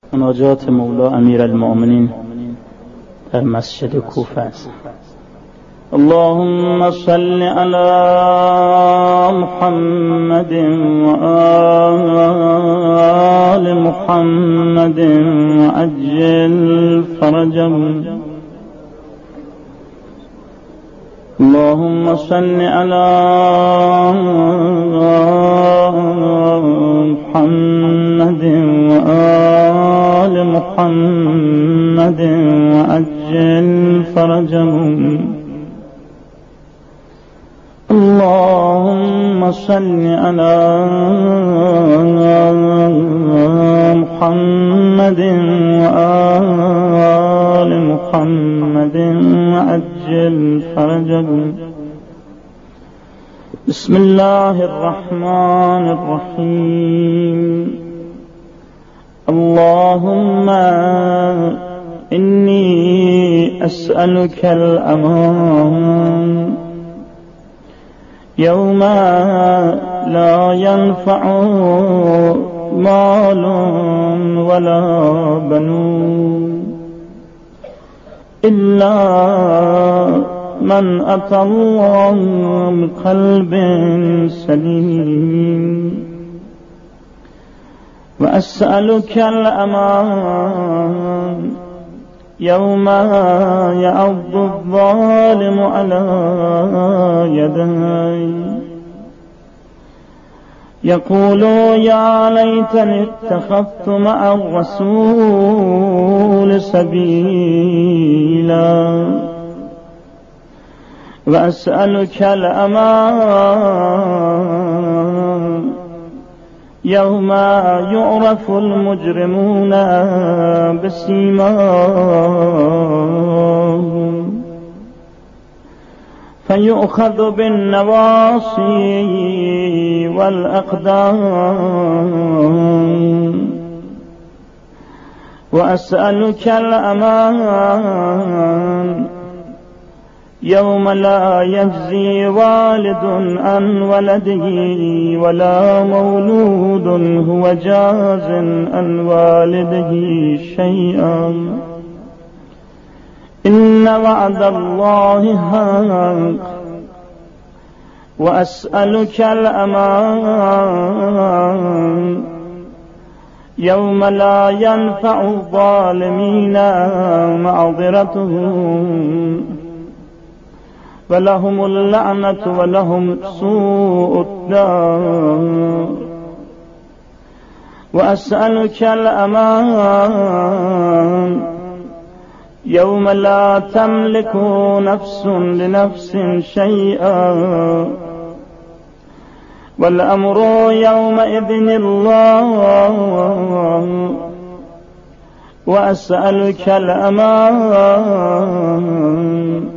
مناجات مولا امیر المؤمنین در مسجد کوفه است. اللهم صل على محمد وآل محمد وعجل فرجهم. اللهم صل على محمد وآل محمد وعجل فرجهم. اللهم صل على محمد وآل محمد وعجل فرجهم. بسم الله الرحمن الرحيم. اللهم إني أسألك الأمان يوم لا ينفع مال ولا بنون إلا من أتى الله بقلب سليم. وأسألك الأمان يوم يعض الظالم على يديه يقول يا ليتني اتخذت مع الرسول سبيلا. وأسألك الأمان يوم يعرف المجرمون بسيماهم فيؤخذ بالنواصي والأقدام. وأسألك الأمان يوم لا يجزي والد عن ولده ولا مولود هو جاز عن والده شيئا إن وعد الله حق. وأسألك الأمان يوم لا ينفع الظالمين معذرتهم ولهم اللعنة ولهم سوء الدار. وأسألك الأمان يوم لا تملك نفس لنفس شيئا والأمر يومئذ الله. وأسألك الأمان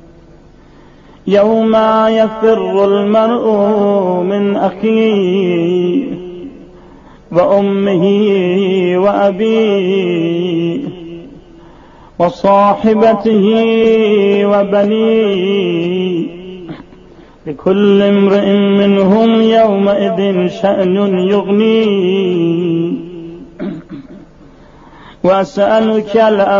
يوم يفر المرء من أخيه وأمه وأبيه وصاحبته وبنيه لكل امرئ منهم يومئذ شأن يغنيه. وأسألك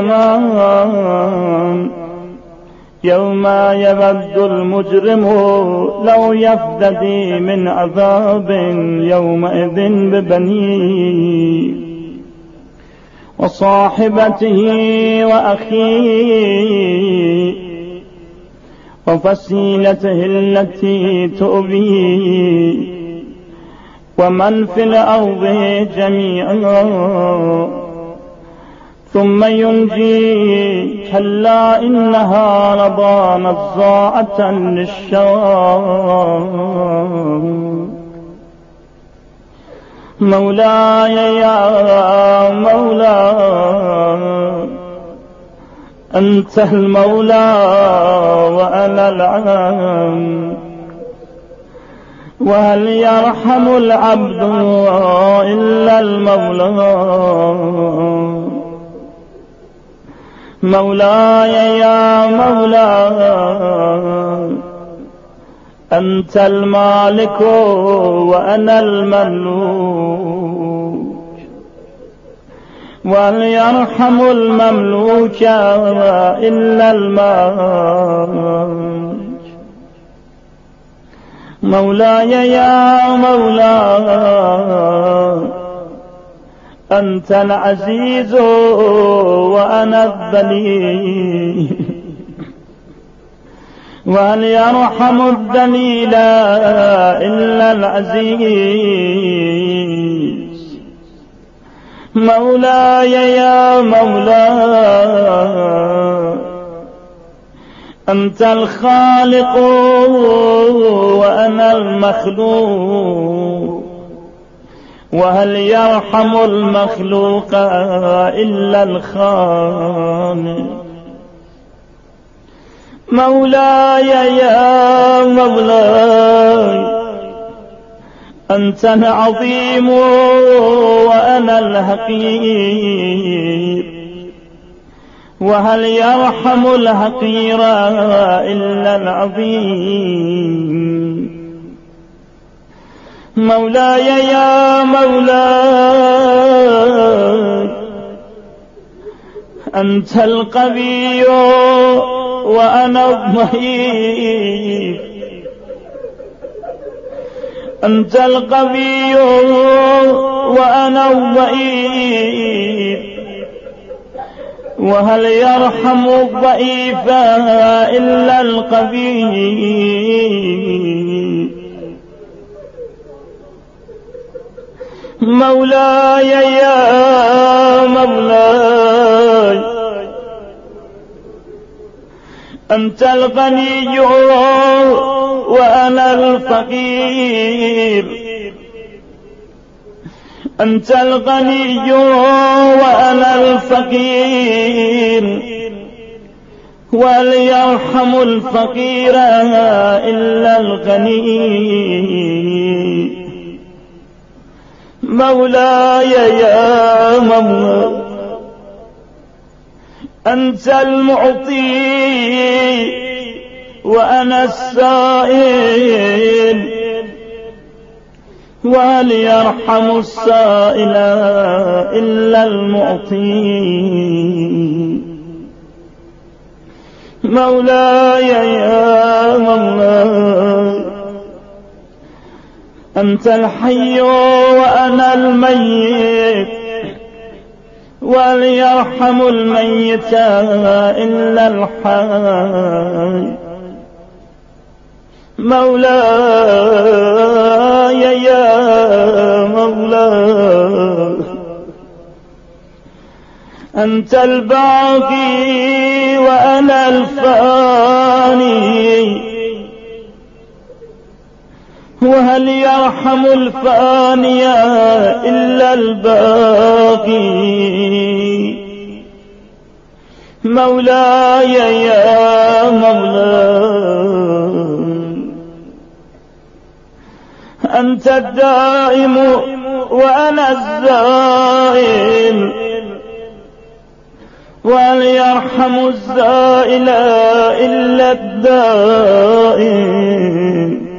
الأمان يوم يود المجرم لو يفتدي من عذاب يومئذ ببنيه وصاحبته وأخيه وفصيلته التي تؤويه ومن في الأرض جميعا ثم ينجي كلا إنها لظى نزاعة للشوى. مولاي يا مولاي أنت المولى وأنا العبد وهل يرحم العبد إلا المولى. مولاي يا مولاي أنت المالك وأنا المملوك وهل يرحم المملوك إلا المالك. مولاي يا مولاي أنت العزيز وأنا الذليل، وهل يرحم الذليل إلا العزيز. مولاي يا مولاي أنت الخالق وأنا المخلوق، وهل يرحم المخلوق إلا الخالق. مولاي يا مولاي أنت العظيم وأنا الحقير، وهل يرحم الحقير إلا العظيم. مولاي يا مولاي أنت القوي وأنا الضعيف، أنت القوي وأنا الضعيف، وهل يرحم الضعيف إلا القوي. مولاي يا مولاي أنت الغني وأنا الفقير، أنت الغني وأنا الفقير، وهل يرحم الفقير إلا الغني. مولاي يا مولاي أنت المعطي وأنا السائل، وهل يرحم السائل إلا المعطي. مولاي يا مولاي أنت الحي وأنا الميت، وهل يرحم الميت إلا الحي. مولاي يا مولاي أنت الباقي وأنا الفاني، وهل يرحم الفاني إلا الباقي. مولاي يا مولاي أنت الدائم وأنا الزائل، وهل يرحم الزائل إلا الدائم.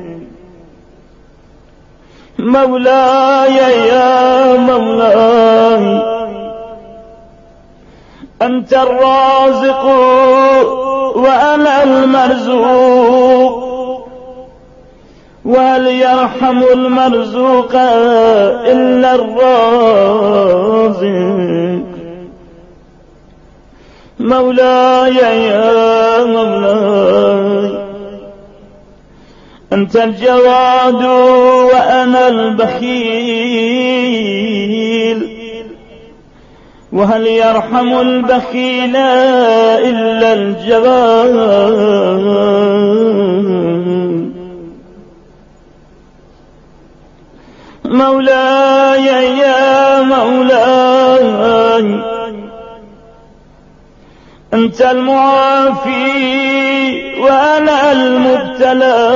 مولاي يا مولاي أنت الرازق وأنا المرزوق، وهل يرحم المرزوق إلا الرازق. مولاي يا مولاي أنت الجواد وأنا البخيل، وهل يرحم البخيل إلا الجواد. مولاي يا مولاي أنت المعافي وأنا المبتلى،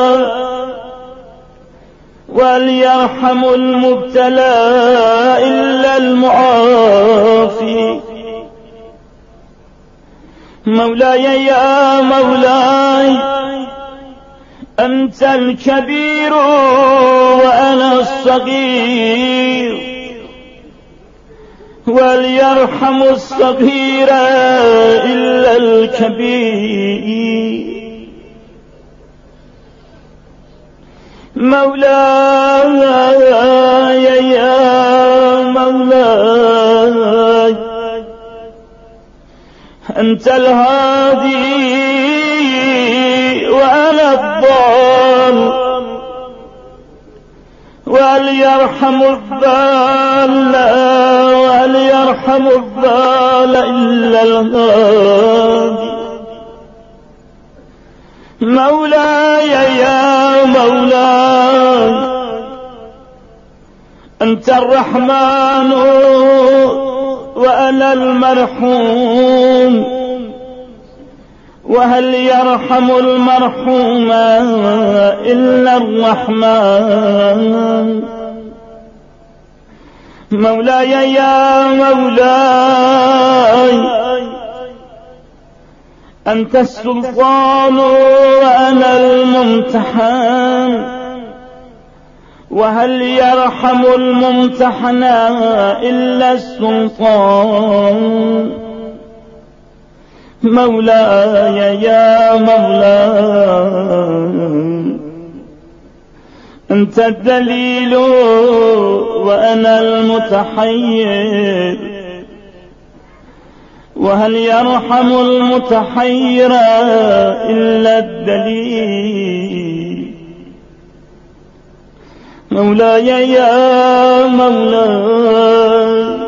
وهل يرحم المبتلى إلا المعافي. مولاي يا مولاي أنت الكبير وأنا الصغير، وليرحم الصغير إلا الكبير. مولاي يا مولاي أنت الهادي وأنا الضال، وليرحم الضال وليرحم الضال إلا الهادي. مولاي يا مولاي أنت الرحمن وأنا المرحوم، وهل يرحم المرحوم إلا الرحمن. مولاي يا مولاي أنت السلطان وأنا الممتحن، وهل يرحم الممتحن إلا السلطان. مولاي يا مولاي أنت الدليل وأنا المتحير، وهل يرحم المتحير إلا الدليل. مولاي يا مولاي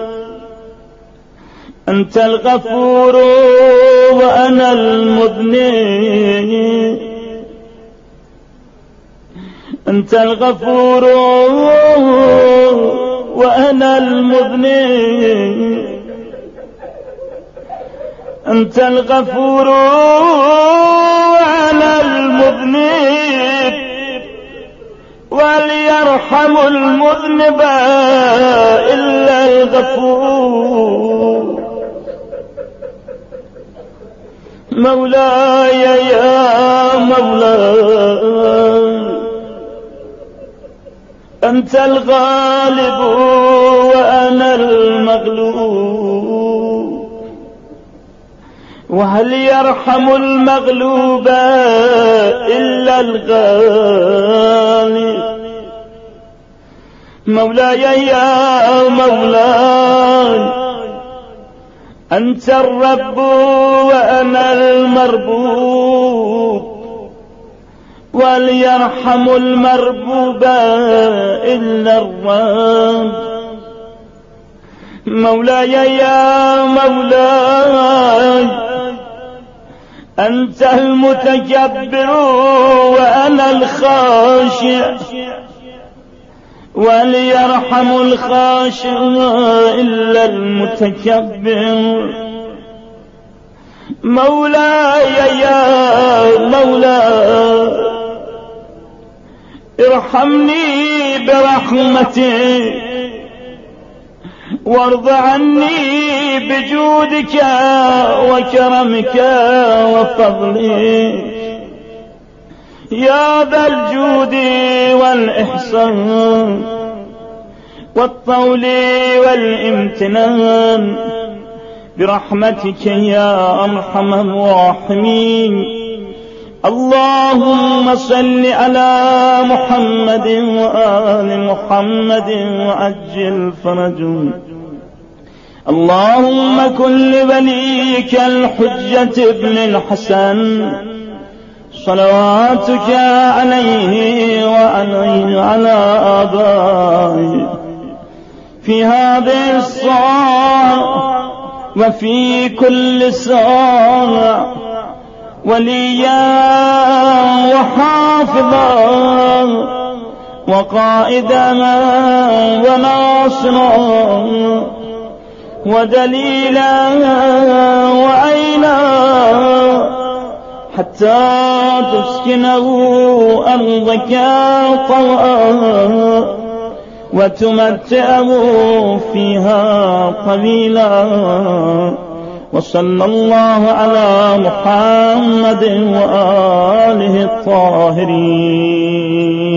أنت الغفور وأنا المذنب، أنت الغفور وأنا المذنب، أنت الغفور وأنا المذنب، وليرحم المذنب إلا الغفور. مولاي يا مولاي أنت الغالب وأنا المغلوب، وهل يرحم المغلوب إلا الغالب. مولاي يا مولاي أنت الرب وأنا المربوب، وليرحم المربوب إلا الرب. مولاي يا مولاي أنت المتكبر وأنا الخاشع، وليرحم الخاشع إلا المتكبر. مولاي يا مولاي ارحمني برحمتك، وارض عني بجودك وكرمك وفضلك يا ذا الجود والإحسان والطول والامتنان، برحمتك يا أرحم الراحمين. اللهم صل على محمد وآل محمد وعجل فرجهم. اللهم كن لوليك الحجة ابن الحسن صلواتك عليه وعلى آبائه في هذه الساعة وفي كل ساعة وليا وحافظا وقائدا وناصرا ودليلا وعينا، حتى تسكنه أرضك طوعا وتمتعه فيها قليلا. وصلى الله على محمد وآله الطاهرين.